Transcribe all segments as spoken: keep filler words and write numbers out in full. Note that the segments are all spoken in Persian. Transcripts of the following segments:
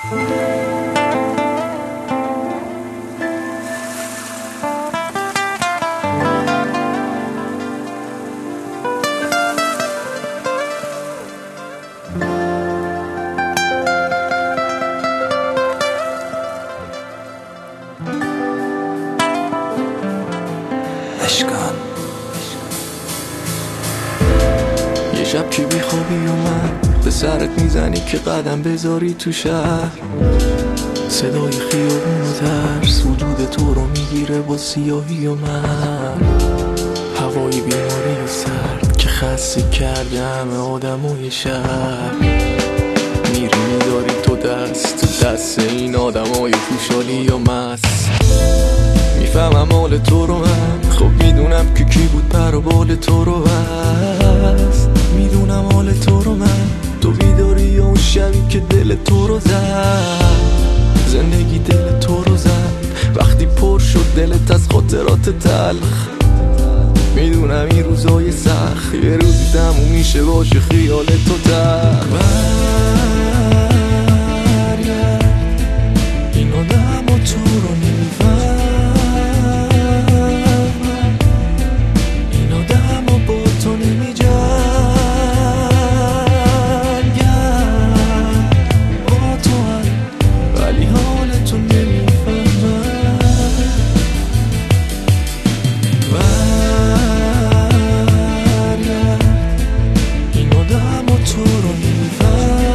یه شب که بی خوابی اومد به سرت میزنی که قدم بذاری تو شهر، صدای خیابون و ترس وجود تو رو میگیره با سیاهی و من، هوای بیماری و سرد که خسته کرده همه آدمای شهر. میری میداری تو دست تو دست این آدمای خوشحالی و مست. میفهمم حال تو رو من، خب میدونم که کی بود پر و بال تو رو بست. میدونم حال تو رو من، تو بیداری یا اون شبی که دل تو رو زد. زندگی دل تو رو زد وقتی پر شد دلت از خاطرات تلخ. میدونم این روزای سخت یه روزی تموم میشه باشه خیال تو تلخ. این آدم و تو رو نمیفهم، این آدم و با تو نمی جنگم، با تو هم ولی حال تو نمیفهمم. این آدم و تو رو نمیفهم،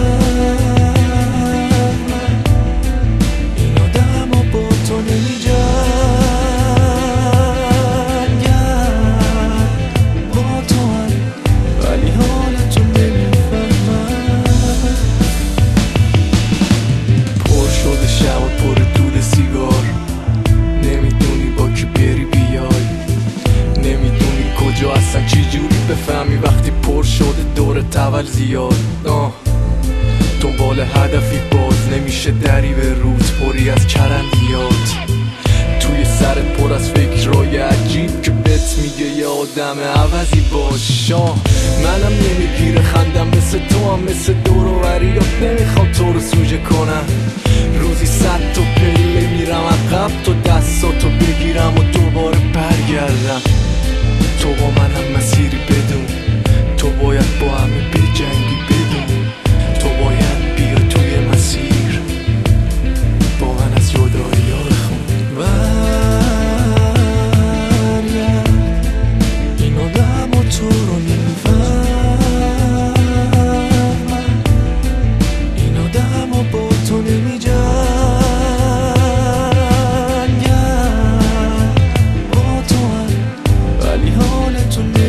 اصلا چی جوری بفهمی وقتی پر شده دور تول زیاد. آه دنبال هدفی باز نمیشه دری به روت پری از چرندیات. توی سرت پر از فکرای عجیب که بهت میگه یه آدم عوضی باش. آه منم نمیگیره خندم مثل تو هم مثل دوروبریات نمیخوام تو رو سوژه کنم. روزی صد تا پله میرم عقب تو دستاتو بگیرم و دوباره برگردم. تو با من هم مسیری بدون، تو باید با همه بجنگی بدون، تو باید بیا توی مسیر با من از جدایی ها بخون. این آدم و تو رو نمیفهم، این آدم و با تو نمی جنگم، با تو هم ولی حال تو